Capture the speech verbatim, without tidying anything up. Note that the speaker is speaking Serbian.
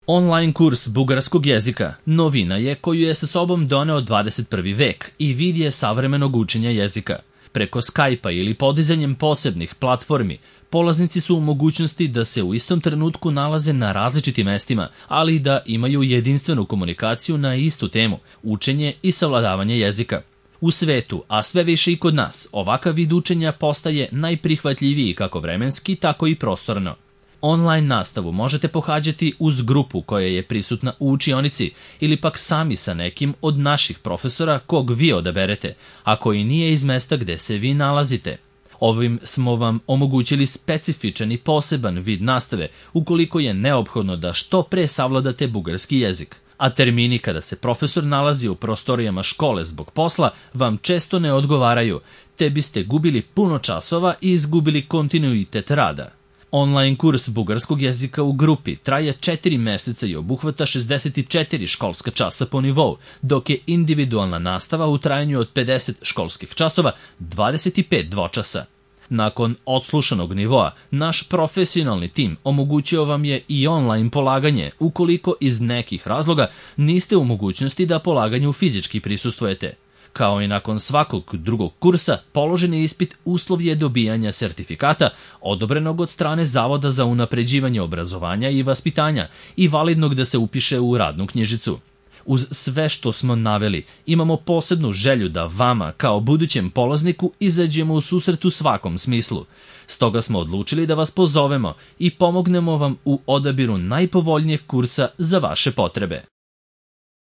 Online kurs bugarskog jezika novina je koju je sa sobom doneo dvadeset prvi vek i vid je savremenog učenja jezika. Preko Skype-a ili podizanjem posebnih platformi, polaznici su u mogućnosti da se u istom trenutku nalaze na različitim mestima, ali i da imaju jedinstvenu komunikaciju na istu temu, učenje i savladavanje jezika. U svetu, a sve više i kod nas, ovakav vid učenja postaje najprihvatljiviji kako vremenski, tako i prostorno. Online nastavu možete pohađati uz grupu koja je prisutna u učionici ili pak sami sa nekim od naših profesora kog vi odaberete, a koji nije iz mesta gde se vi nalazite. Ovim smo vam omogućili specifičan i poseban vid nastave ukoliko je neophodno da što pre savladate bugarski jezik. A termini kada se profesor nalazi u prostorijama škole zbog posla vam često ne odgovaraju, te biste gubili puno časova i izgubili kontinuitet rada. Online kurs bugarskog jezika u grupi traje četiri meseca i obuhvata šezdeset četiri školska časa po nivou, dok je individualna nastava u trajanju od pedeset školskih časova dvadeset pet dvočasa. Nakon odslušanog nivoa, naš profesionalni tim omogućio vam je i online polaganje ukoliko iz nekih razloga niste u mogućnosti da polaganju fizički prisustvujete. Kao i nakon svakog drugog kursa, položeni ispit uslov je dobijanja sertifikata odobrenog od strane Zavoda za unapređivanje obrazovanja i vaspitanja i validnog da se upiše u radnu knjižicu. Uz sve što smo naveli, imamo posebnu želju da vama, kao budućem polazniku, izađemo u susret u svakom smislu. Stoga smo odlučili da vas pozovemo i pomognemo vam u odabiru najpovoljnijeg kursa za vaše potrebe.